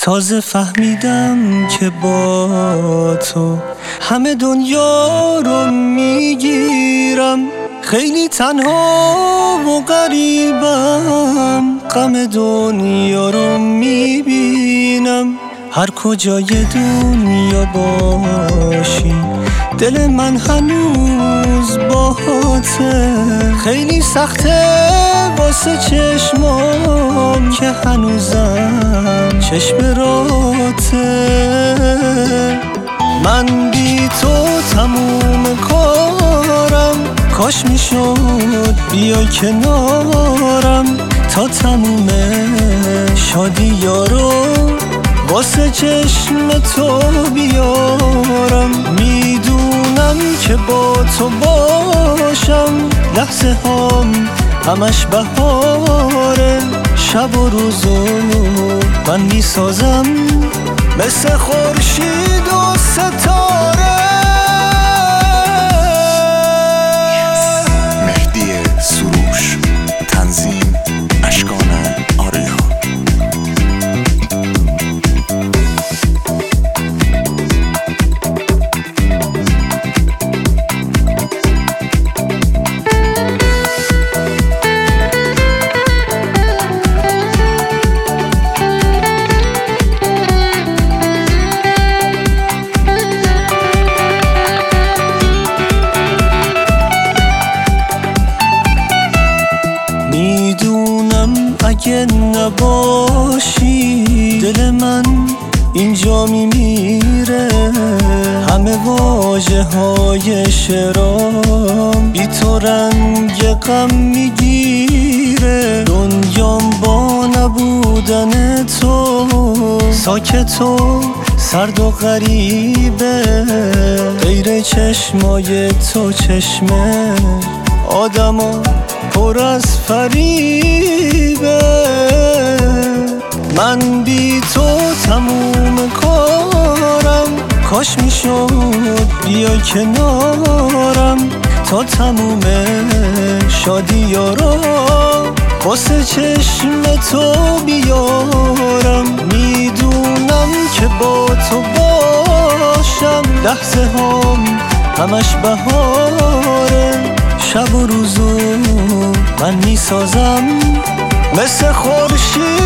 تازه فهمیدم که با تو همه دنیا رو میگیرم. خیلی تنها و غریبم، غم دنیا رو میبینم. هر کجای دنیا باشی دل من هنوز باهاته. خیلی سخته واسه چشمام که هنوزم چشم راته. من بی تو تموم کارم، کاش میشد بیای کنارم تا تموم شادی یارو واسه چشم تو بیارم. میدونم که با تو باشم لحظه هام همش بهاره. شب و روزو من میسازم مثل خورشید و ستاره. مهدی سروش، تنظیم اشکان آریا. میدونم اگه نباشی دل من اینجا میمیره. همه واژه های شعرام بی تو رنگ غم میگیره. دنیام با نبودن تو ساکت و سرد و غریبه. غیر چشمای تو چشمه آدمو پر از فریبه. من بی تو تموم کارم، کاش میشد بیای کنارم تا تموم شادی یارو واسه چشم تو بیارم. میدونم که با تو باشم لحظه هام همش بهاره. شب و روزو من میسازم مثل خورشید